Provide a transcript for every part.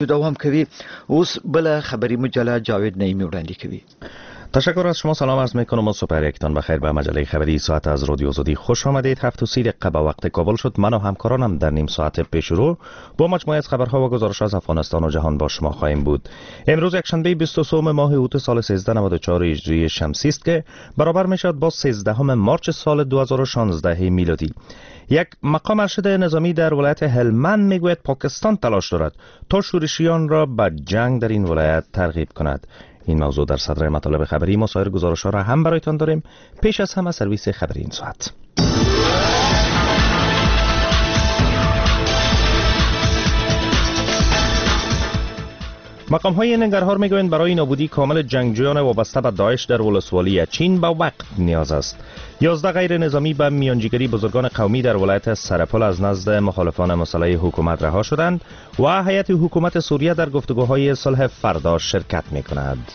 دوام کوي. اوس بل خبری مجله جاوید نعیمی وړاندې کوي. تشکر از شما. سلام عرض میکنم و صبح یکتان بخیر. به مجله خبری ساعت از رادیو آزادی خوش آمدید. 7:30 دقیقه به وقت کابل شد. من و همکارانم در نیم ساعت پیش رو با مجموعه از خبرها و گزارش از افغانستان و جهان با شما خواهیم بود. امروز یکشنبه 23 ماه اوت سال 1394 هجری شمسی است که برابر میشد با 13 مارچ سال 2016 میلادی. یک مقام ارشد نظامی در ولایت هلمند میگوید پاکستان تلاش دارد تا شورشیان را به جنگ در این ولایت ترغیب کند. این موضوع در صدر مطالب خبری ما. سایر گزارش‌ها را هم برایتان داریم. پیش از همه سرویس خبری این ساعت. مقام‌های ننگرهار میگویند برای نابودی کامل جنگجویان وابسته به داعش در ولسوالی چین به وقت نیاز است. 11 غیر نظامی به میانجیگری بزرگان قومی در ولایت سرپل از نزد مخالفان مسلح حکومت رها شدند و هیئت حکومت سوریه در گفتگوهای صلح فردا شرکت می‌کند.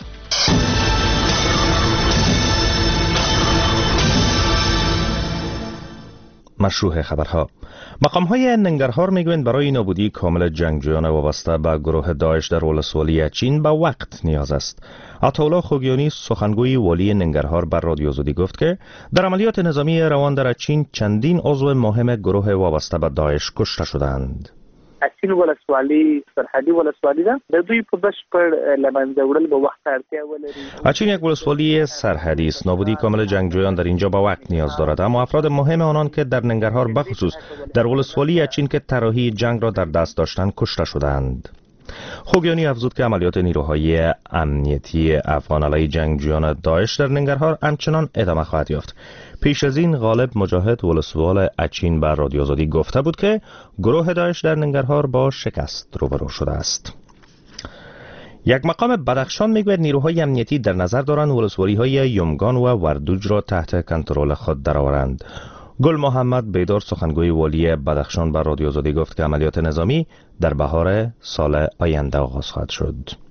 مشروع خبرها. مقام‌های ننگرهار میگویند برای نابودی کامل جنگجویان وابسته به گروه داعش در ولسوالی چین به وقت نیاز است. عطاالله خوگیانی سخنگوی والی ننگرهار بر رادیو آزادی گفت که در عملیات نظامی روان در چین چندین عضو مهم گروه وابسته به داعش کشته شدند. اچین ولسوالی سرحدی ولسوالی ده د دوی په بشپړ لمنځه وړل به وخت اړتیا ولري. اچین یک ولسوالی سرحدی است. نابودی کامل جنگجویان در اینجا به وقت نیاز دارد، اما افراد مهم آنان که در ننگرهار بخصوص در ولسوالی اچین که طراحی جنگ را در دست داشتند کشته شدند. خوگیانی افزود که عملیات نیروهای امنیتی افغان علیه جنگجویان داعش در ننگرهار همچنان ادامه خواهد یافت. پیش از این غالب مجاهد ولسوال اچین بر رادیو آزادی گفته بود که گروه داعش در ننگرهار با شکست روبرو شده است. یک مقام بدخشان میگوید نیروهای امنیتی در نظر دارند ولسوالی‌های یمگان و وردوج را تحت کنترل خود درآورند. گل محمد بیدار سخنگوی والی بدخشان بر رادیو آزادی گفت که عملیات نظامی در بهار سال آینده آغاز خواهد شد.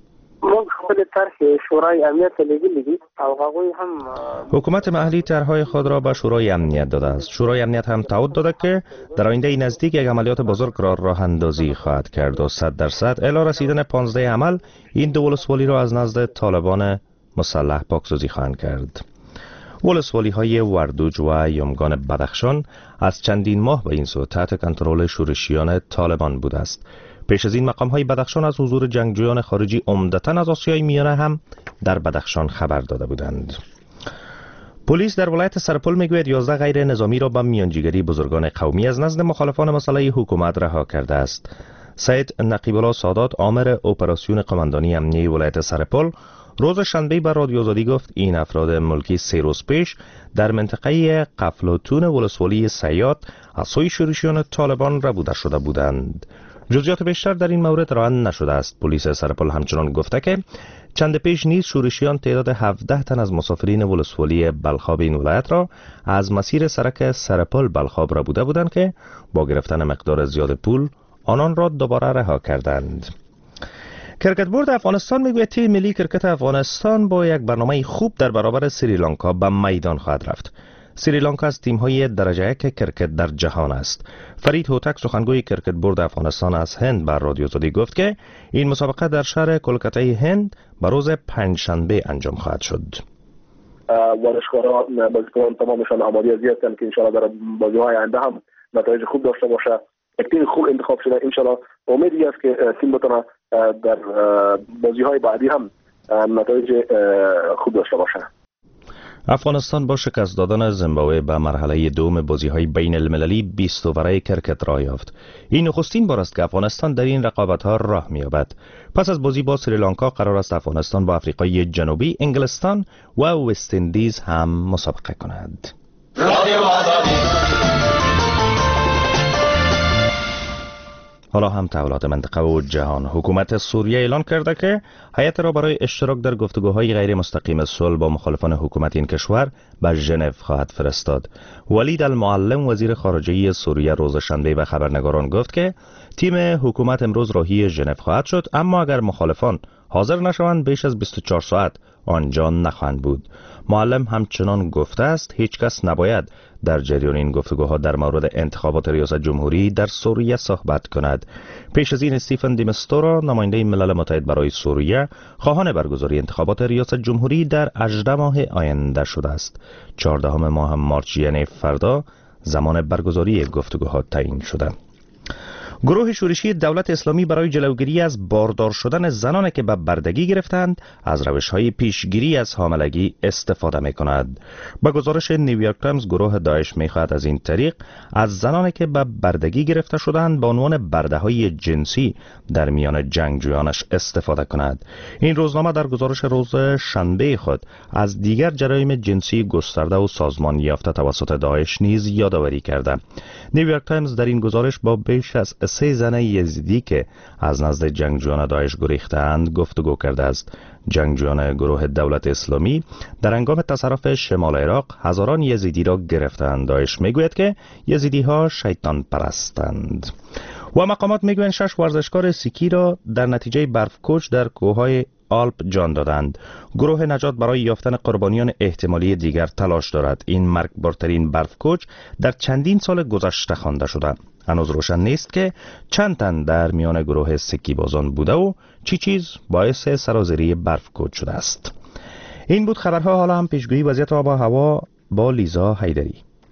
حکومت محلی طرحهای خود را به شورای امنیت داده است. شورای امنیت هم تعهد داده که در آینده نزدیک یک عملیات بزرگ را راه اندازی خواهد کرد و 100% الی رسیدن 15 عمل این دو ولسوالی را از نزد طالبان مسلح پاکسازی خواهند کرد. ولسوالی های وردوج و یمگان بدخشان از چندین ماه به این سو تحت کنترل شورشیان طالبان بوده است. پیش از این مقام های بدخشان از حضور جنگجویان خارجی عمدتاً از آسیای میانه هم در بدخشان خبر داده بودند. پلیس در ولایت سرپل میگوید 11 غیر نظامی را به میانجیگری بزرگان قومی از نزد مخالفان مسلح حکومت رها کرده است. سید نقیب الله سادات آمر اپراسیون قماندانی امنیه ولایت سرپل روز شنبه بر رادیو آزادی گفت این افراد ملکی 3 روز پیش در منطقه قفلاتون ولسوالی سیاد از سوی شورشیان طالبان ربوده شده بودند. جزئیات بیشتر در این مورد رعایت نشده است. پلیس سرپل همچنان گفته که چند پیش نیز شورشیان تعداد 17 تن از مسافرین ولسوالی بلخاب این ولایت را از مسیر سرک سرپل بلخاب ربوده بودند که با گرفتن مقدار زیاد پول آنان را دوباره رها کردند. کرکت بورد افغانستان میگوید تیم ملی کرکت افغانستان با یک برنامه خوب در برابر سریلانکا به میدان خواهد رفت. سریلانکا از تیم‌های درجه یک کرکت در جهان است. فرید هوتک سخنگوی کرکت بورد افغانستان از هند بر رادیو آزادی گفت که این مسابقه در شهر کلکته هند به روز پنجشنبه انجام خواهد شد. ورزشکاران بازیکنان تمامشان آماده هستند که ان شاء الله در بازی‌های آینده هم نتایج خوب داشته باشه. یک تیم خوب انتخاب شده. ان شاء الله امیدی است که تیم بتونه در بازی‌های بعدی هم نتایج خوب داشته باشه. افغانستان با شکست دادن زیمبابوه به مرحله دوم بازی‌های بین المللی 20 اووره کرکت راه یافت. این نخستین بار است که افغانستان در این رقابت‌ها راه می‌یابد. پس از بازی با سریلانکا قرار است افغانستان با آفریقای جنوبی، انگلستان و وست اندیز هم مسابقه کند. حالا هم تحولات منطقه و جهان. حکومت سوریه اعلان کرده که هیئت را برای اشتراک در گفتگوهای غیر مستقیم صلح با مخالفان حکومت این کشور به ژنو خواهد فرستاد. ولید المعلم وزیر خارجه سوریه روز شنبه به خبرنگاران گفت که تیم حکومت امروز راهی ژنو خواهد شد، اما اگر مخالفان حاضر نشوند بیش از 24 ساعت آنجا نخواهند بود. معلم همچنان گفته است هیچ کس نباید در جریان این گفتگوها در مورد انتخابات ریاست جمهوری در سوریه صحبت کند. پیش از این استیفن دی مستورا، نماینده ملل متحد برای سوریه، خواهان برگزاری انتخابات ریاست جمهوری در 18 ماه آینده شده است. 14 ماه مارچ یعنی فردا زمان برگزاری گفتگوها تعیین شده. گروه شورشی دولت اسلامی برای جلوگیری از باردار شدن زنانی که به بردگی گرفتند از روش‌های پیشگیری از حاملگی استفاده می‌کند. با گزارش نیویورک تایمز، گروه داعش می‌خواهد از این طریق از زنانی که به بردگی گرفته شدند به عنوان برده‌های جنسی در میان جنگجویانش استفاده کند. این روزنامه در گزارش روز شنبه خود از دیگر جرایم جنسی گسترده و سازمان یافته توسط داعش نیز یادآوری کرده. نیویورک تایمز در این گزارش با بیش از 3 زن یزیدی که از نزد جنگجویان داعش گریختند گفتگو کرده است. جنگجویان گروه دولت اسلامی در هنگام تصرف شمال عراق هزاران یزیدی را گرفتند. داعش میگوید که یزیدی ها شیطان پرستند. و مقامات میگویند 6 ورزشکار سیکی را در نتیجه برفکوچ در کوههای آلپ جان دادند. گروه نجات برای یافتن قربانیان احتمالی دیگر تلاش دارد. این مرگبارترین برفکوچ در چندین سال گذشته خوانده شده. هنوز روشن نیست که چند تن در میان گروه سکی بازان بوده و چی چیز باعث سرازیری برفکوچ شده است. این بود خبرها. حالا هم پیشگویی وضعیت آب و هوا با لیزا حیدری.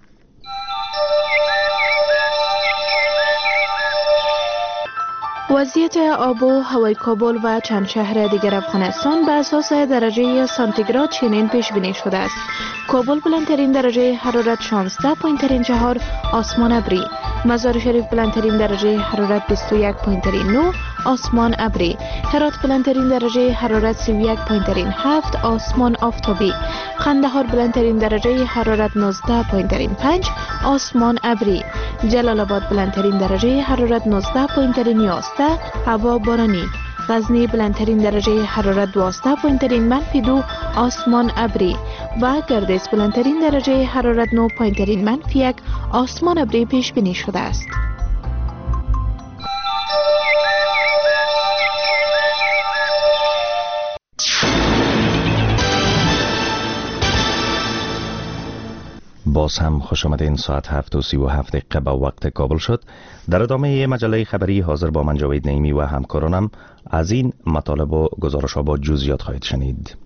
وضعیت آب و هوای کابل و چند شهر دیگر افغانستان به اساس درجه سانتیگراد چنین پیش بینی شده است. کابل بلندترین درجه حرارت 16 پایین ترین چهار آسمان ابری. مزار شریف بلندترین درجه حرارت 21 پایین ترین 9 آسمان ابری. هرات بلندترین درجه حرارت 31 پایین ترین 7 آسمان آفتابی. قندهار بلندترین درجه حرارت 19 پایین ترین 5 آسمان ابری. جلال آباد بلندترین درجه حرارت 19 پایین ترین 11 هوا بارانی. غزنی بلندترین درجه حرارت 12 پایین ترین منفی 2 آسمان ابری و گردیز بلندترین درجه حرارت 9 پایین ترین منفی 1 آسمان ابری پیش بینی شده است. باز هم خوش آمدین. ساعت 7:37 به وقت کابل شد. در ادامه مجله خبری حاضر با من جاوید نعیمی و همکارانم از این مطالب و گزارش‌ها با جزئیات خواهید شنید.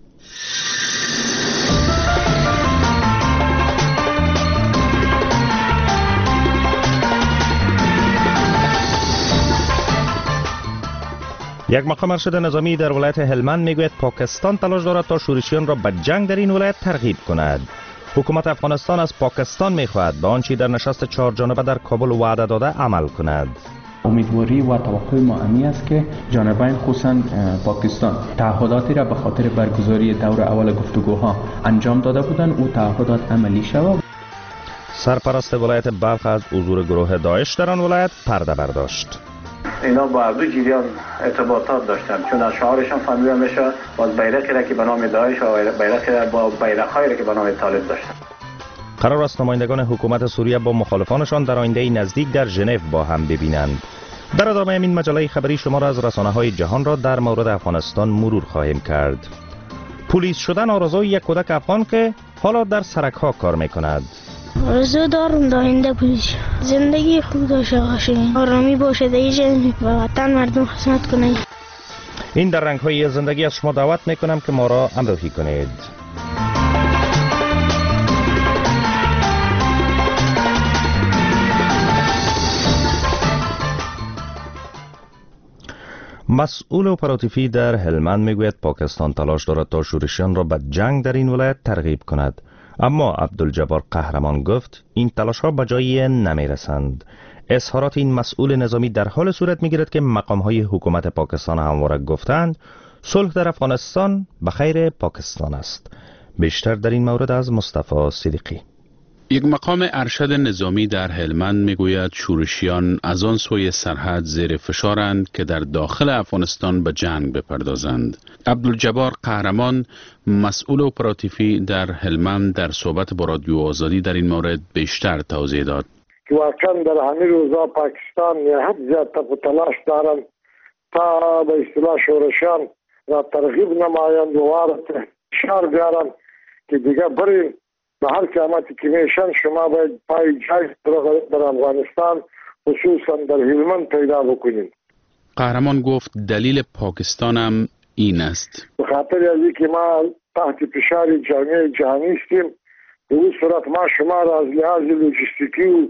یک مقام ارشد نظامی در ولایت هلمند میگوید پاکستان تلاش دارد تا شورشیان را به جنگ در این ولایت ترغیب کند. حکومت افغانستان از پاکستان میخواهد به آنچه در نشست 4 جانبه در کابل وعده داده عمل کند. امیدواری و توقع ما امی است که جانبین خصوصا پاکستان تعهداتی را به خاطر برگزاری دور اول گفتگوها انجام داده بودند او تعهدات عملی شود. سرپرست ولایت بلخ از حضور گروه داعش در آن ولایت پرده برداشت. اینا با دو جریان ارتباطات داشتن، چون از شعارشان فهمیده میشه باز بیرقی را که به نام داعش و بیرقی با بیرق‌هایی را که به نام طالب داشتن. قرار است نمایندگان حکومت سوریه با مخالفانشان در آینده نزدیک در ژنو با هم ببینند. در ادامه این مجله خبری شما را از رسانه‌های جهان را در مورد افغانستان مرور خواهیم کرد. پلیس شدن آرزوی یک کودک افغان که حالا در سرک‌ها کار می‌کند. آرزو دارم آینده پلیس زندگی خوب داشته باشه، آرامی باشه، دیگه و وطن مردم خدمت کنه. این در رنگ‌های زندگی از شما دعوت می‌کنم که ما را همراهی کنید. مسئول اپراتیفی در هلمند میگوید پاکستان تلاش دارد تا شورشیان را به جنگ در این ولایت ترغیب کند. اما عبدالجبار قهرمان گفت این تلاش ها به جایی نمی رسند. اظهارات این مسئول نظامی در حال صورت می گیرد که مقام های حکومت پاکستان همواره گفتند صلح در افغانستان به خیر پاکستان است. بیشتر در این مورد از مصطفی صدیقی. یک مقام ارشد نظامی در هلمند میگوید شورشیان از آن سوی سرحد زیر فشارند که در داخل افغانستان به جنگ بپردازند. عبدالجبار قهرمان مسئول اپراتیفی در هلمند در صحبت با رادیو آزادی در این مورد بیشتر توضیح داد. که واقعا در همین روزا پاکستان حد زیاد تلاش دارند تا به اصطلاح شورشیان را ترغیب نمایند و وارد فشار بیارن که دیگه برین به هر قیمتی که میشن شما باید پای جای در افغانستان خصوصا در هلمند پیدا بکنید. قهرمان گفت دلیل پاکستان هم این است. به خاطر از اینکه ما تحت فشار جامعه جهانی هستیم، به این صورت ما شما را از لحاظ لوجستیکی و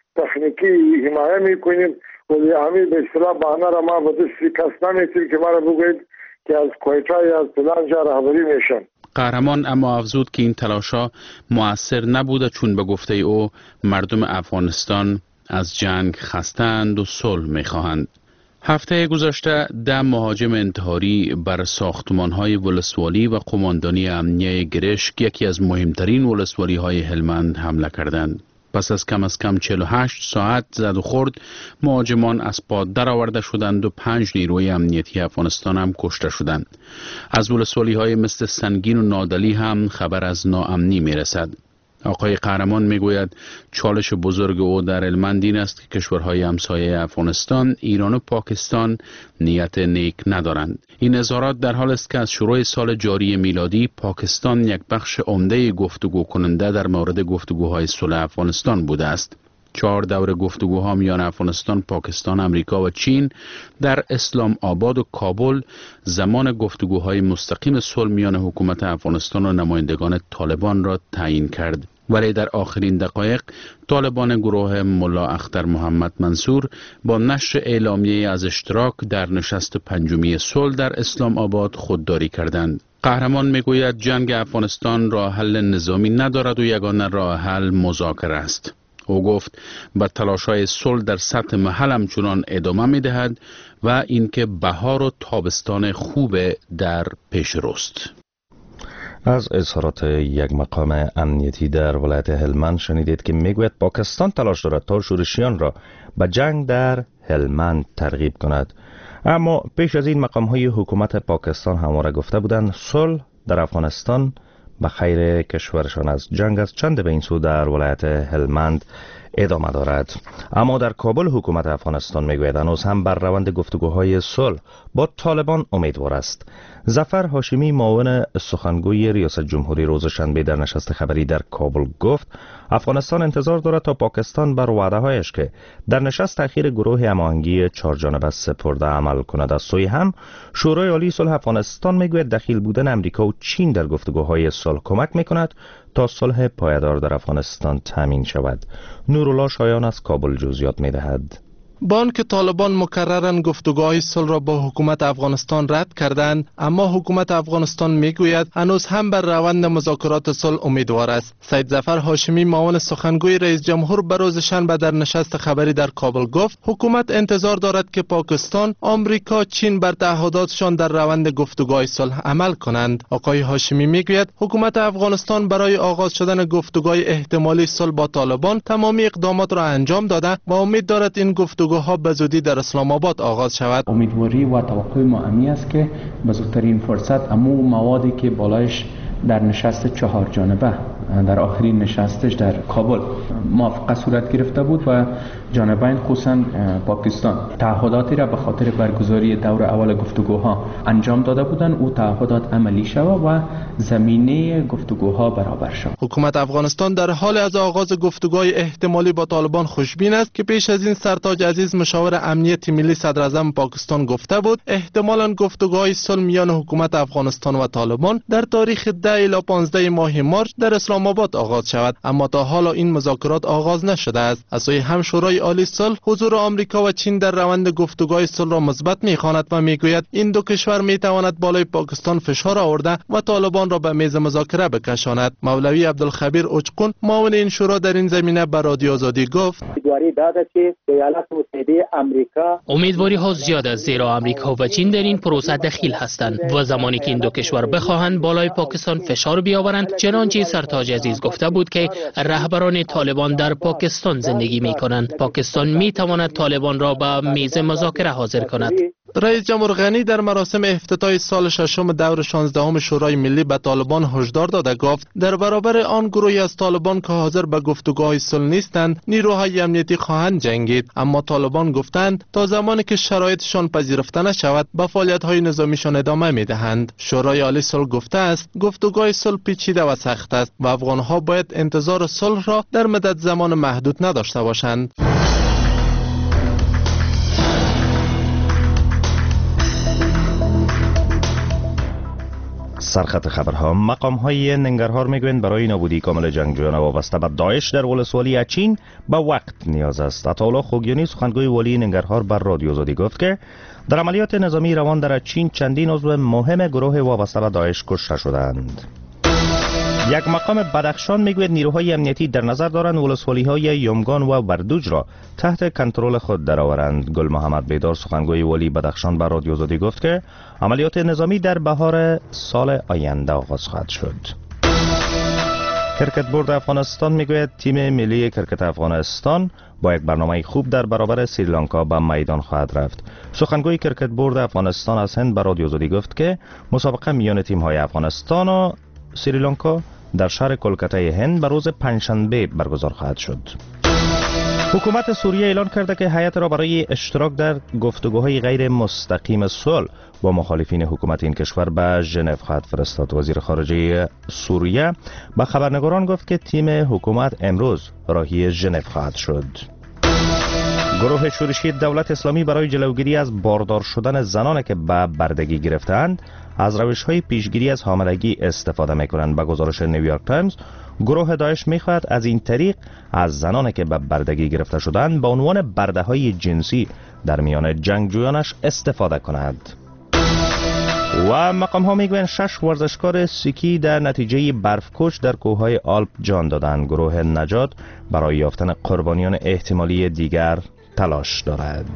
تکنیکی حمایه میکنیم و همین به اصطلاح بهانه را ما به دستی کس نمیتیم که ما را بگوید که از کویتا یا از فلان جا رهبری میشن. قهرمان اما افزود که این تلاش‌ها مؤثر نبوده، چون به گفته او مردم افغانستان از جنگ خسته‌اند و صلح می‌خواهند. هفته گذشته 10 مهاجم انتحاری بر ساختمان‌های ولسوالی و قماندانی امنیه گرشک، یکی از مهمترین ولسوالی‌های هلمند، حمله کردند. پس از کم 48 ساعت زد و خورد، مهاجمان از پا درآورده شدند و 5 نیروی امنیتی افغانستان هم کشته شدند. از ولسوالی‌های مثل سنگین و نادلی هم خبر از ناامنی می‌رسد. آقای قهرمان میگوید چالش بزرگ او در هلمند این است که کشورهای همسایه افغانستان، ایران و پاکستان نیت نیک ندارند. این اظهارات در حال است که از شروع سال جاری میلادی پاکستان یک بخش عمده گفتگو کننده در مورد گفتگوهای صلح افغانستان بوده است. 4 دور گفتگوها میان افغانستان، پاکستان، امریکا و چین در اسلام آباد و کابل زمان گفتگوهای مستقیم صلح میان حکومت افغانستان و نمایندگان طالبان را تعیین کرد. ولی در آخرین دقایق طالبان گروه ملا اختر محمد منصور با نشر اعلامیه از اشتراک در نشست 5 صلح در اسلام آباد خودداری کردند. قهرمان میگوید جنگ افغانستان راه حل نظامی ندارد و یگانه راه حل مذاکره است. او گفت به تلاش‌های صلح در سطح محل همچنان ادامه می‌دهد و اینکه بهار و تابستان خوب در پیش روست. از اظهارات یک مقام امنیتی در ولایت هلمند شنیدید که میگوید پاکستان تلاش دارد تا شورشیان را به جنگ در هلمند ترغیب کند. اما پیش از این مقام‌های حکومت پاکستان همواره گفته بودند صلح در افغانستان به خیر کشورشان از جنگ از چند به این سو در ولایت هلمند ادامه دارد. اما در کابل حکومت افغانستان میگوید هنوز هم بر روند گفتگوهای صلح با طالبان امیدوار است. ظفر هاشمی، معاون سخنگوی ریاست جمهوری، روز شنبه در نشست خبری در کابل گفت افغانستان انتظار دارد تا پاکستان بر وعده‌هایش که در نشست اخیر گروه هماهنگی 4 جانبه سپرده عمل کند. از سوی هم شورای عالی صلح افغانستان میگوید دخیل بودن امریکا و چین در گفتگوهای صلح کمک میکند تا صلح پایدار در افغانستان تامین شود. نورالله شایان از کابل جزئیات میدهد. با آنکه طالبان مکرراً گفتگوهای صلح را با حکومت افغانستان رد کردند، اما حکومت افغانستان میگوید هنوز هم بر روند مذاکرات صلح امیدوار است. سید ظفر هاشمی، معاون سخنگوی رئیس جمهور، به روز شنبه در نشست خبری در کابل گفت حکومت انتظار دارد که پاکستان، آمریکا، چین بر تعهداتشان در روند گفتگوهای صلح عمل کنند. آقای هاشمی میگوید حکومت افغانستان برای آغاز شدن گفتگوهای احتمالی صلح با طالبان تمامی اقدامات را انجام داده و امید دارد این گفتگوها به زودی در اسلام آباد آغاز شود. امیدواری و توقع ما امی است که به زودترین فرصت امو موادی که بالایش در نشست 4 جانبه در آخرین نشستش در کابل موافقه صورت گرفته بود و جانبین خصوصا پاکستان تعهداتی را به خاطر برگزاری دور اول گفتگوها انجام داده بودند، او تعهدات عملی شود و زمینه گفتگوها برابر شد. حکومت افغانستان در حال از آغاز گفتگوهای احتمالی با طالبان خوشبین است که پیش از این سرتاج عزیز، مشاور امنیت ملی صدر اعظم پاکستان، گفته بود احتمالاً گفتگوهای صلح میان حکومت افغانستان و طالبان در تاریخ 10 الی 15 ماه مارس در اسلام آباد آغاز شود، اما تا حالا این مذاکرات آغاز نشده است. از سوی هم شورای عالی صلح حضور آمریکا و چین در روند گفتگوهای صلح را مثبت می‌خواند و میگوید این دو کشور میتواند بالای پاکستان فشار آورده و طالبان را به میز مذاکره بکشاند. مولوی عبدالخبیر اوچقون، معاون این شورا، در این زمینه به رادیو آزادی گفت امیدواری ها زیاد است، زیرا آمریکا و چین در این پروسه دخیل هستند و زمانی که این دو کشور بخواهند بالای پاکستان فشار بیاورند، چنانچه سرتاج عزیز گفته بود که رهبران طالبان در پاکستان زندگی می کنند، پاکستان می تواند طالبان را به میز مذاکره حاضر کند. رئیس جمهور غنی در مراسم افتتاح سال ششم دور 16 شورای ملی به طالبان هشدار داده گفت در برابر آن گروهی از طالبان که حاضر به گفتگوهای صلح نیستند نیروهای امنیتی خواهند جنگید، اما طالبان گفتند تا زمانی که شرایطشان پذیرفته نشود به فعالیت‌های نظامیشان ادامه می‌دهند. شورای عالی صلح گفته است گفتگوهای صلح پیچیده و سخت است و افغان‌ها باید انتظار صلح را در مدت زمان محدود نداشته باشند. سرخط خبرها. مقام‌های ننگرهار میگویند برای نابودی کامل جنگجویان وابسته به داعش در ولسوالی اچین به وقت نیاز است. عطاالله خوگیانی سخنگوی والی ننگرهار بر رادیو آزادی گفت که در عملیات نظامی روان در اچین چندین عضو مهم گروه وابسته به داعش کشته شدند. یک مقام بدخشان میگوید نیروهای امنیتی در نظر دارند ولسوالی‌های یمگان و بردوج را تحت کنترل خود درآورند. گل محمد بیدار سخنگوی والی بدخشان بر رادیو آزادی گفت که عملیات نظامی در بهار سال آینده آغاز خواهد شد. کرکت بورد افغانستان میگوید تیم ملی کرکت افغانستان با یک برنامه خوب در برابر سریلانکا به میدان خواهد رفت. سخنگوی کرکت بورد افغانستان از هند بر رادیو آزادی گفت که مسابقه میان تیم‌های افغانستان و سریلانکا در شهر کلکته هند به روز پنجشنبه برگزار خواهد شد. حکومت سوریه اعلان کرده که هیئت را برای اشتراک در گفتگوهای غیر مستقیم صلح با مخالفین حکومت این کشور به ژنو خواهد فرستاد. وزیر خارجه سوریه به خبرنگاران گفت که تیم حکومت امروز راهی ژنو خواهد شد. گروه شورشی دولت اسلامی برای جلوگیری از باردار شدن زنان که به بردگی گرفتند از روش‌های پیشگیری از حاملگی استفاده می‌کنند. به گزارش نیویورک تایمز گروه داعش می‌خواهد از این طریق از زنانی که به بردگی گرفته شدند به عنوان برده‌های جنسی در میان جنگجویانش استفاده کند. و مقام‌ها میگویند 6 ورزشکار سیکی در نتیجه برفکش در کوههای آلپ جان دادند. گروه نجات برای یافتن قربانیان احتمالی دیگر تلاش دارد.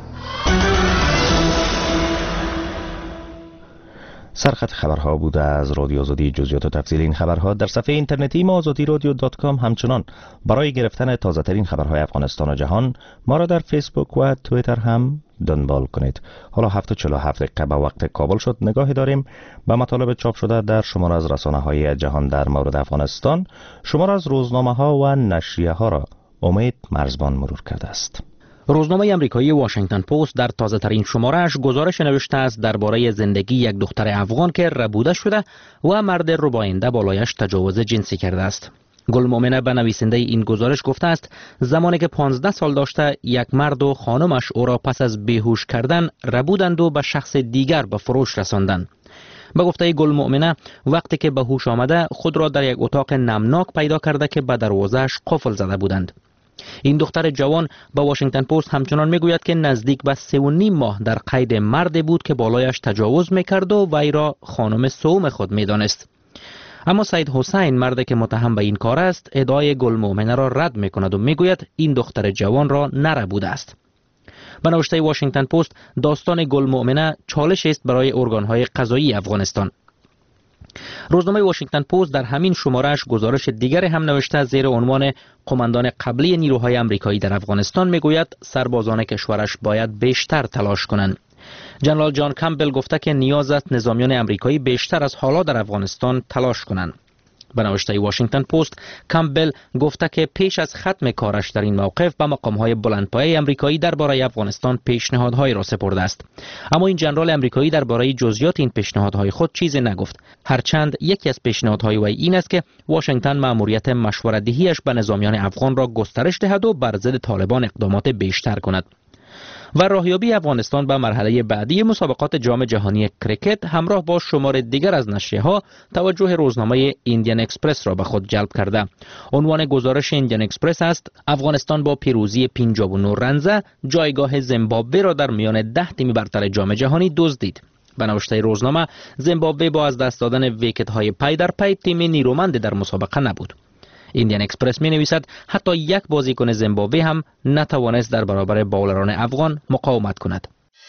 سرخط خبرها بوده از رادیو آزادی. جزئیات و تفصیل این خبرها در صفحه اینترنتی ما azadirodio.com. همچنان برای گرفتن تازه ترین خبرهای افغانستان و جهان ما را در فیسبوک و توییتر هم دنبال کنید. حالا 7:47 به وقت کابل شد. نگاهی داریم به مطالب چاپ شده در شمار از رسانه‌های جهان در مورد افغانستان. شمار از روزنامه‌ها و نشریه‌ها را امید مرزبان مرور کرده است. روزنامه آمریکایی واشنگتن پست در تازه ترین شماره‌اش گزارش نوشته است درباره زندگی یک دختر افغان که ربوده شده و مرد رباینده بالایش تجاوز جنسی کرده است. گل مومنه به نویسنده این گزارش گفته است زمانی که 15 سال داشته یک مرد و خانمش او را پس از بیهوش کردن ربودند و به شخص دیگر به فروش رساندند. به گفته گل مومنه وقتی که به هوش آمده خود را در یک اتاق نمناک پیدا کرده که به دروازه‌اش قفل زده بودند. این دختر جوان با واشنگتن پست همچنان میگوید که نزدیک به 3.5 ماه در قید مرد بود که بالایش تجاوز میکرد و وی را خانم سوم خود میدانست. اما سید حسین مرد که متهم به این کار است ادعای گل مومنه را رد میکند و میگوید این دختر جوان را نربوده است. به نوشته واشنگتن پست داستان گل مومنه چالش است برای ارگانهای قضایی افغانستان. روزنامه واشنگتن پست در همین شماره‌اش گزارش دیگر هم نوشته زیر عنوان قماندان قبلی نیروهای آمریکایی در افغانستان میگوید سربازان کشورش باید بیشتر تلاش کنند. جنرال جان کمبل گفته که نیاز است نظامیان آمریکایی بیشتر از حالا در افغانستان تلاش کنند. به نوشته واشنگتن پست کمبل گفته که پیش از ختم کارش در این موقف به مقام‌های بلندپایه آمریکایی درباره افغانستان پیشنهادهای را سپرده است. اما این ژنرال آمریکایی درباره جزئیات این پیشنهادهای خود چیزی نگفت. هرچند یکی از پیشنهادهای وی این است که واشنگتن مأموریت مشورت‌دهی‌اش به نظامیان افغان را گسترش دهد و بر ضد طالبان اقدامات بیشتر کند. و راهیابی افغانستان به مرحله بعدی مسابقات جام جهانی کرکت همراه با شمار دیگر از نشریه‌ها توجه روزنامه ایندین اکسپرس را به خود جلب کرده. عنوان گزارش ایندین اکسپرس است افغانستان با پیروزی 59 رنزه جایگاه زیمبابوه را در میان 10 تیم برتر جام جهانی دزدید. به نوشته روزنامه زیمبابوه با از دست دادن ویکت‌های پی در پی تیم نیرومند در مسابقه نبود. ایندین اکسپرس می نویسد حتی یک بازیکن زیمبابوه هم نتوانست در برابر باولران افغان مقاومت کند.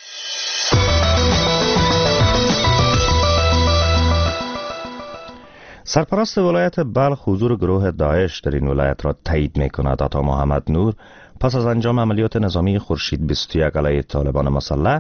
سرپرست ولایت بلخ حضور گروه داعش در این ولایت را تایید می کند. عطا محمد نور پس از انجام عملیات نظامی خورشید 21 علیه طالبان مسلح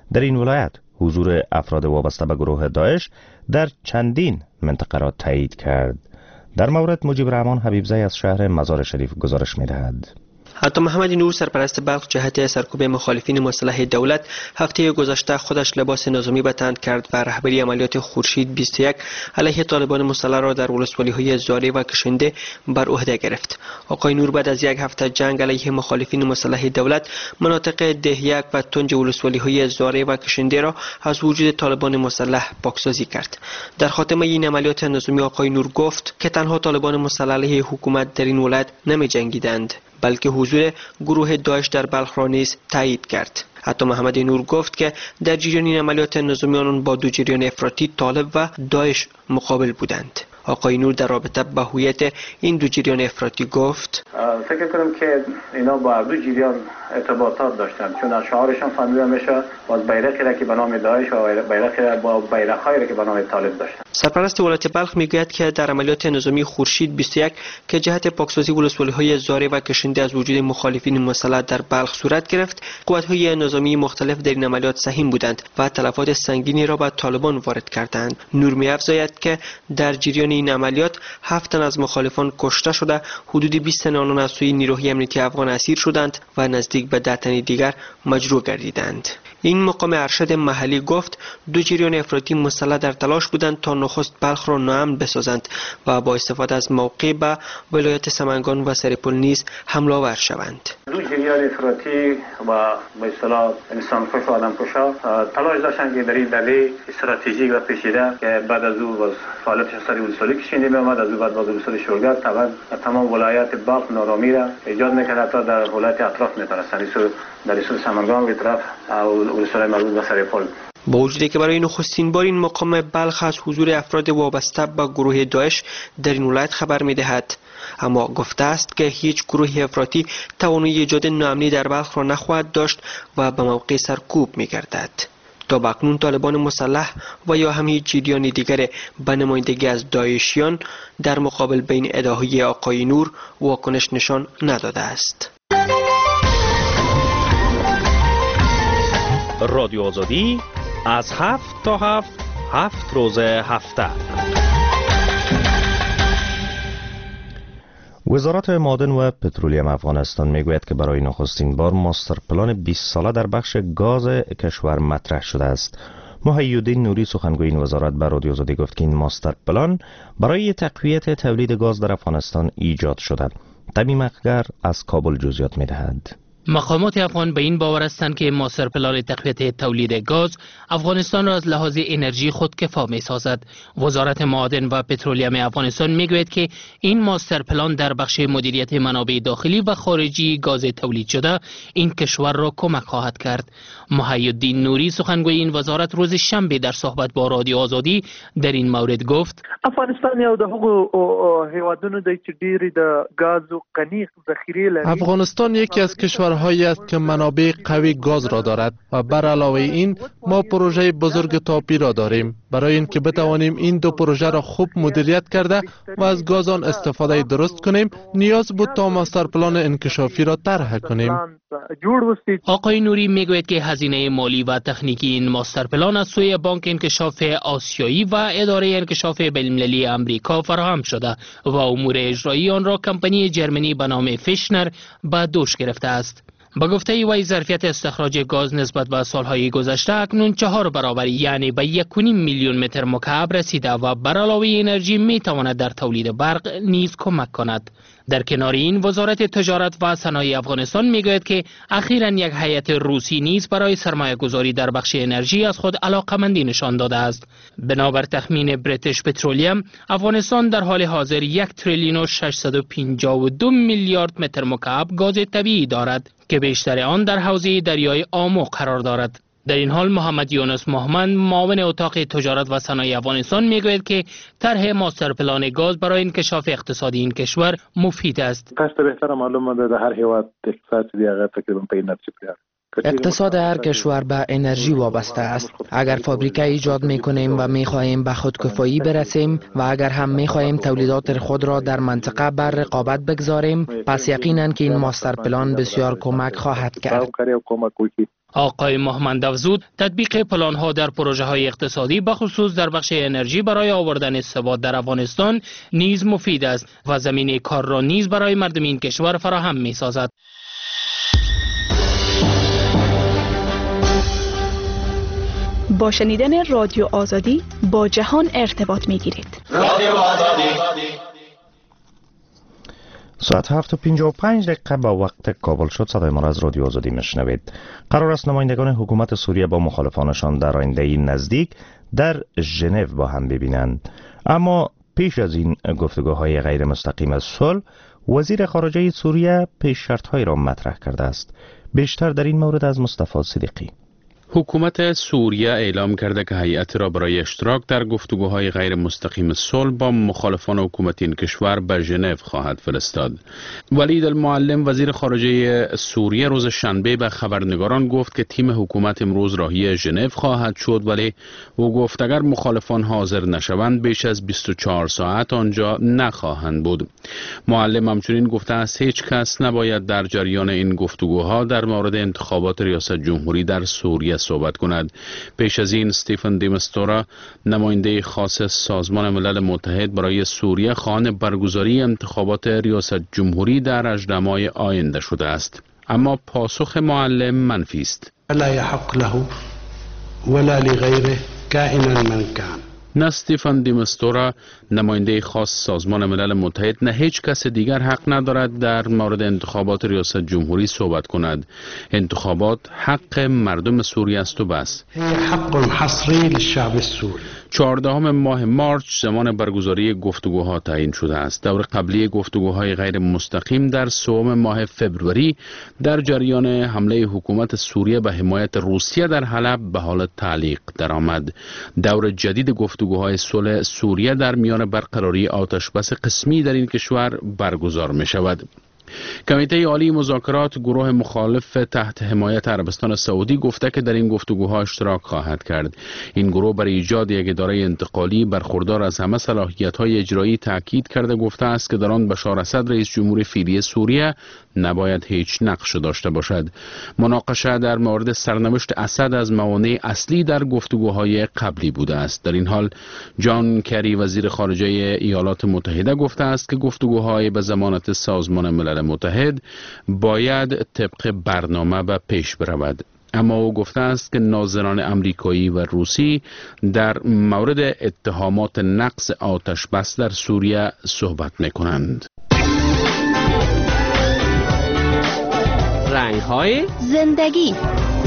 در این ولایت حضور افراد وابسته به گروه داعش در چندین منطقه را تایید کرد. در مورد مجیب رحمان حبیبزی از شهر مزار شریف گزارش می‌دهد. عطا محمد نور سرپرست بلخ جهت سرکوب مخالفین مسلح دولت هفته گذشته خودش لباس نظامی به تن کرد و رهبری عملیات خورشید 21 علیه طالبان مسلح را در ولسوالی‌های زاره و کشنده بر عهده گرفت. آقای نور بعد از یک هفته جنگ علیه مخالفین مسلح دولت مناطق دهیک و تنج ولسوالی‌های زاره و کشنده را از وجود طالبان مسلح پاکسازی کرد. در خاتمه این عملیات نظامی آقای نور گفت که تنها طالبان مسلح علیه حکومت در این ولایت نمی‌جنگیدند، بلکه حضور گروه داعش در بلخ را نیز تایید کرد. عطا محمد نور گفت که در جریان این عملیات نظامی آنان با دو جریان افراطی طالب و داعش مقابل بودند. آقای نور در رابطه با هویت این دو جریان افراطی گفت فکر کنم که اینا با دو جریان ارتباطات داشتند، چون از شعارشان فهمیده میشه باز بیرقی را که به نام داعش و بیرقی با بیرق‌هایی را که به نام طالب داشتند. سرپرست ولایت بلخ میگوید که در عملیات نظامی خورشید 21 که جهت پاکسازی ولسوالی‌های زاره و کشنده از وجود مخالفین مسلح در بلخ صورت گرفت، قوت‌های نظامی مختلف در این عملیات سهیم بودند و تلفات سنگینی را به طالبان وارد کردند. نور می‌افزاید که در جریان این عملیات 7 تن از مخالفان کشته شده، حدود 20 تن آنان از سوی نیروهای امنیتی افغان اسیر شدند و نزدیک به 10 تن دیگر مجروح گردیدند. این مقام ارشد محلی گفت دو جریان افراطی مسلح در تلاش بودند تا نخست بلخ را ناامن بسازند و با استفاده از موقع به ولایت سمنگان و سرپل نیز حمله آور شوند. دو جریان افراطی و به اصطلاح انسان‌کش و آدمکشا تلاش داشتند که در این دله استراتژیک و پیچیده که بعد از او فعالیتش سر ولسوالی کشنده می‌آمد، از او بعد ولسوالی شورگرد تمام ولایت بلخ نارامی را ایجاد می‌کرد، حتی در ولایت اطراف می‌ترسند در سوی سمنگان به طرف ولسوالی مربوط به سرپل. با وجودی که برای نخستین بار این مقام بلخ از حضور افراد وابسته به گروه داعش در این ولایت خبر می‌دهد، اما گفته است که هیچ گروه افراطی توانایی ایجاد ناامنی در بلخ را نخواهد داشت و به موقع سرکوب می‌گردد. تا اکنون طالبان مسلح و یا هم هیچ جریان دیگر به نمایندگی از داعشیان در مقابل بین ادعاهای آقای نور واکنش نشان نداده است. رادیو آزادی از 7 تا 7 روز هفته. وزارت معادن و پترولیم افغانستان میگوید که برای نخستین بار ماستر پلان 20 ساله در بخش گاز کشور مطرح شده است. محی‌الدین نوری سخنگوی این وزارت به رادیو آزادی گفت که این ماستر پلان برای تقویت تولید گاز در افغانستان ایجاد شده. تمیم اخگر از کابل جزئیات می‌دهد. مقامات افغان به این باور هستند که ماستر پلان تقویت تولید گاز افغانستان را از لحاظ انرژی خودکفا می سازد. وزارت معادن و پترولیم افغانستان می گوید که این ماستر پلان در بخش مدیریت منابع داخلی و خارجی گاز تولید شده این کشور را کمک خواهد کرد. محی‌الدین نوری سخنگوی این وزارت روز شنبه در صحبت با رادیو آزادی در این مورد گفت افغانستان یو د هغو هیوادونو دی چې ډېری د ګازو غني ذخیره لري. افغانستان یکی از کشورهایی است که منابع قوی گاز را دارد و بر علاوه این ما پروژه بزرگ تاپی را داریم. برای اینکه بتوانیم این دو پروژه را خوب مدیریت کرده و از گاز آن استفاده درست کنیم نیاز بود تا ماستر پلان انکشافی را طرح کنیم. آقای نوری میگوید که هزینه مالی و تکنیکی این ماستر پلان از سوی بانک انکشاف آسیایی و اداره انکشاف بین‌المللی امریکا فراهم شده و امور اجرایی آن را کمپانی جرمنی به نام فیشنر به دوش گرفته است. با گفته وی ظرفیت استخراج گاز نسبت به سالهای گذشته اکنون 4 برابر یعنی به 1.5 میلیون متر مکعب رسیده و بر علاوه انرژی می تواند در تولید برق نیز کمک کند. در کنار این وزارت تجارت و صنایع افغانستان میگوید که اخیراً یک هیئت روسی نیز برای سرمایه گذاری در بخش انرژی از خود علاقمندی نشان داده است. بنابر تخمین بریتیش پترولیم افغانستان در حال حاضر 1 تریلیون و 652 میلیارد متر مکعب گاز طبیعی دارد که بیشتر آن در حوزه دریای آمو قرار دارد. در این حال محمد یونس محمد معاون اتاق تجارت و صنایع افغانستان میگوید که طرح ماستر پلان گاز برای انکشاف اقتصادی این کشور مفید است. تاسو ته بهتره معلومه ده هر هیواد اقتصاد دی هغه تقریبا په انرژي پیار. اقتصاد هر کشور به انرژی وابسته است. اگر فابریکه ایجاد میکنیم و میخواهیم به خودکفایی برسیم و اگر هم میخواهیم تولیدات خود را در منطقه بر رقابت بگذاریم، پس یقینا که این ماستر پلان بسیار کمک خواهد کرد. آقای محمد افزود تطبیق پلان‌ها در پروژه‌های اقتصادی بخصوص در بخش انرژی برای آوردن ثبات در افغانستان نیز مفید است و زمینه کار را نیز برای مردم این کشور فراهم می‌سازد. با شنیدن رادیو آزادی با جهان ارتباط می‌گیرید. رادیو آزادی. ساعت 7:55 با وقت کابل شد. صدای ما را از رادیو آزادی میشنوید. قرار است نمایندگان حکومت سوریه با مخالفانشان در آینده نزدیک در ژنو با هم ببینند. اما پیش از این گفتگوهای غیر مستقیم از صلح، وزیر خارجه سوریه پیش شرط‌هایی را مطرح کرده است. بیشتر در این مورد از مصطفی صدیقی. حکومت سوریه اعلام کرده که هیئت را برای اشتراک در گفتگوهای غیر مستقیم صلح با مخالفان حکومت این کشور به ژنو خواهد فرستاد. ولید المعلم وزیر خارجه سوریه روز شنبه به خبرنگاران گفت که تیم حکومت امروز راهی ژنو خواهد شد، ولی او گفت اگر مخالفان حاضر نشوند بیش از 24 ساعت آنجا نخواهند بود. معلم همچنین گفته است هیچ کس نباید در جریان این گفتگوها در مورد انتخابات ریاست جمهوری در سوریه صحبت کند. پیش از این استیفن دی مستورا نماینده خاص سازمان ملل متحد برای سوریه خواهان برگزاری انتخابات ریاست جمهوری در 18 ماه آینده شده است. اما پاسخ معلم منفی است. لا يحق له ولا لغيره كائنا من كان. نه استیفن دی مستورا نماینده خاص سازمان ملل متحد نه هیچ کس دیگر حق ندارد در مورد انتخابات ریاست جمهوری صحبت کند. انتخابات حق مردم سوریه است و بس. حق حصری للشعب السوری. 14 ماه مارچ زمان برگزاری گفتگوها تعیین شده است. دور قبلی گفتگوهای غیر مستقیم در 3 ماه فوریه در جریان حمله حکومت سوریه به حمایت روسیه در حلب به حال تعلیق درآمد. دور جدید گفتگوهای صلح سوریه در میان برقراری آتشبس قسمی در این کشور برگزار می شود. کمیته عالی مذاکرات گروه مخالف تحت حمایت عربستان سعودی گفته که در این گفتگوها اشتراک خواهد کرد. این گروه برای ایجاد یک اداره انتقالی برخوردار از همه صلاحیت‌های اجرایی تاکید کرده گفته است که در آن بشار اسد رئیس جمهور فعلی سوریه نباید هیچ نقش داشته باشد. مناقشه در مورد سرنوشت اسد از موانع اصلی در گفتگوهای قبلی بوده است. در این حال جان کری وزیر خارجه ایالات متحده گفته است که گفتگوهای به ضمانت سازمان ملل متحد باید طبق برنامه به پیش برود. اما او گفته است که ناظران امریکایی و روسی در مورد اتهامات نقض آتش بس در سوریه صحبت می‌کنند. رنگ‌های زندگی.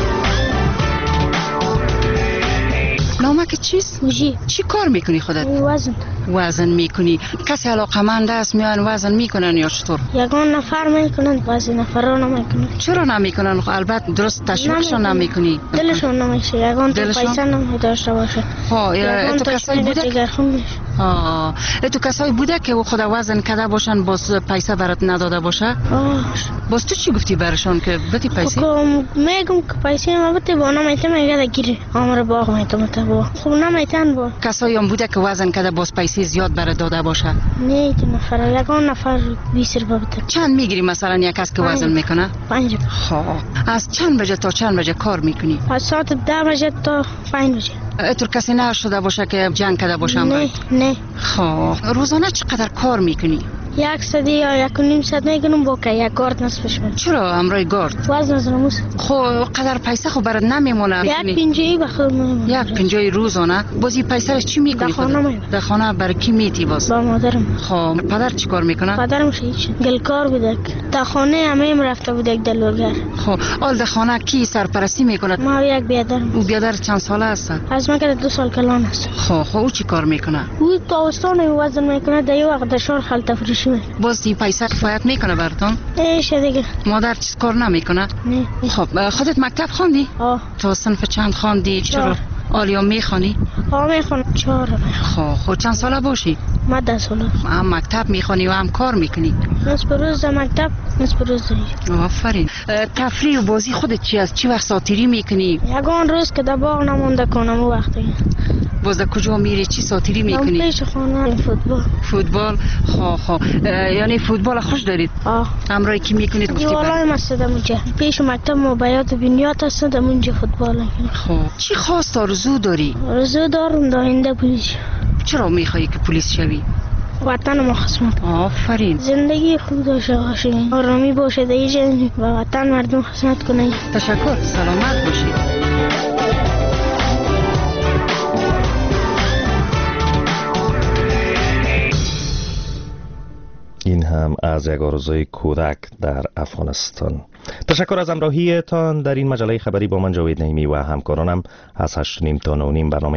نامک چیست؟ چی کار میکنی خودت؟ وزن میکنی. کسی علاقمند است میان وزن میکنن یا چطور؟ یگان نفر میکنن بعضی نفرا نمیکنن. چرا نمیکنن؟ البته درست تشویقشون نمیکنی. دلشون نمیشه. یگان تو پیسه نمیداشته باشه. ها تو کسایی بوده؟ تو کسایی بوده که خود وزن کرده باشن باز پیسه برات نداده باشه؟ باز تو چی گفتی برشون که بتی پیسه؟ میگم که پیسه ما بده با نمیته میگه گیری. عمر باغ میته با. خب نمیتن با. کسایی هم بوده که وزن کرده باز پیسه زیاد برات داده باشه؟ نه تو نفر. یگان نفر 20 روپیه بده. چند میگیری مثلا یک کس که وزن میکنه؟ 5 روپیه. از چند بجه تا چند بجه کار میکنی؟ از ساعت 10 بجه تا 5 بجه. اتور کسی نشده باشه که جنگ کرده باشم؟ نه. روزانه چقدر کار میکنی؟ 100 یا 1.5 میکنم با که یک گارد نصفش من. چرا امرای گارد؟ وزن از نموس. قدر پیسه خب برات نمیمونه. 1.50 بخور میمونه. 1.50 روزانه. بازی پیسه چی میکنی؟ در خانه برای کی میتی باز؟ با مادرم. خب پدر چی کار میکنه؟ پدرم هیچ. گلکار بوده. در خانه همه رفته بوده یک دلورگر. خب آل در خانه کی سرپرستی میکنه؟ ما یک بیادرم. او بیادر چند ساله است؟ از من که 2 سال کلان است. خب او چی کار میکنه؟ او تاوستان وزن میکنه. در یه وقت شهر خلطه فروشی میکنه. باز دی پیسه کفایت میکنه براتون؟ ایشه دیگه. مادر چیز کار نمیکنه؟ نه. خب خودت مکتب خوندی؟ تو صنف چند خوندی؟ چرا؟ آلیا میخوانی؟ میخونم 4. خب چند ساله باشی؟ من 10 ساله. هم مکتب میخوانی و هم کار میکنی؟ نصف روز در مکتب نصف روز داری. آفرین. تفریح و بازی خودت چی است؟ چی وقت ساتیری میکنی؟ یگان روز که در باغ نمونده کنم او وقتی باز در کجا میری؟ چی ساتیری میکنی؟ پیش خانه فوتبال. یعنی فوتبال خوش دارید؟ همراهی کی میکنید؟ گفتی والله مسجد اونجا پیش مکتب موبایلات بنیاد هست اونجا فوتبال میکنم. خب چی خواست آرزو داری؟ آرزو دارم آینده پلیس. چرا میخوایی که پلیس شوی؟ وطن ما خدمت. آفرین. زندگی خوب داشته باشی، آرامی باشه در اینجا و وطن مردم خدمت کنی. تشکر. سلامت باشید. این هم از یک آرزوی کودک در افغانستان. تشکر از همراهیتان در این مجله خبری با من جاوید نعیمی و همکارانم. از 8:30 تا 9:30 برنامه